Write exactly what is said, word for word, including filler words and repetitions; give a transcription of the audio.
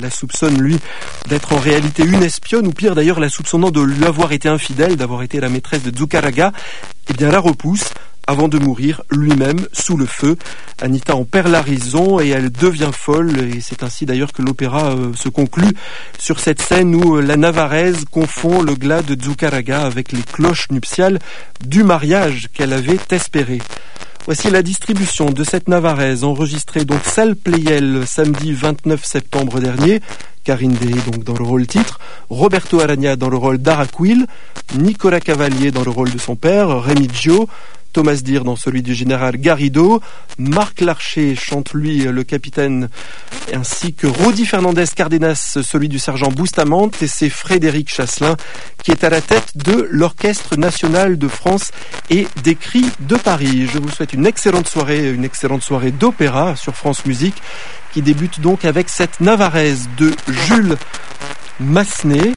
la soupçonne, lui, d'être en réalité une espionne, ou pire d'ailleurs, la soupçonnant de lui avoir été infidèle, d'avoir été la maîtresse de Zuccaragga, eh bien la repousse, avant de mourir lui-même sous le feu. Anita en perd la raison et elle devient folle, et c'est ainsi d'ailleurs que l'opéra euh, se conclut sur cette scène où euh, la Navarraise confond le glas de Zuccaragga avec les cloches nuptiales du mariage qu'elle avait espéré. Voici la distribution de cette Navarraise enregistrée donc salle Pleyel samedi vingt-neuf septembre dernier. Karine Day donc dans le rôle titre, Roberto Aragna dans le rôle d'Araquil, Nicolas Cavalier dans le rôle de son père, Remigio, Thomas Dire dans celui du général Garrido, Marc Larcher chante lui le capitaine, ainsi que Rodi Fernandez Cardenas celui du sergent Bustamante, et c'est Frédéric Chasselin qui est à la tête de l'Orchestre National de France et des Cris de Paris. Je vous souhaite une excellente soirée, une excellente soirée d'opéra sur France Musique, qui débute donc avec cette Navarraise de Jules Massenet.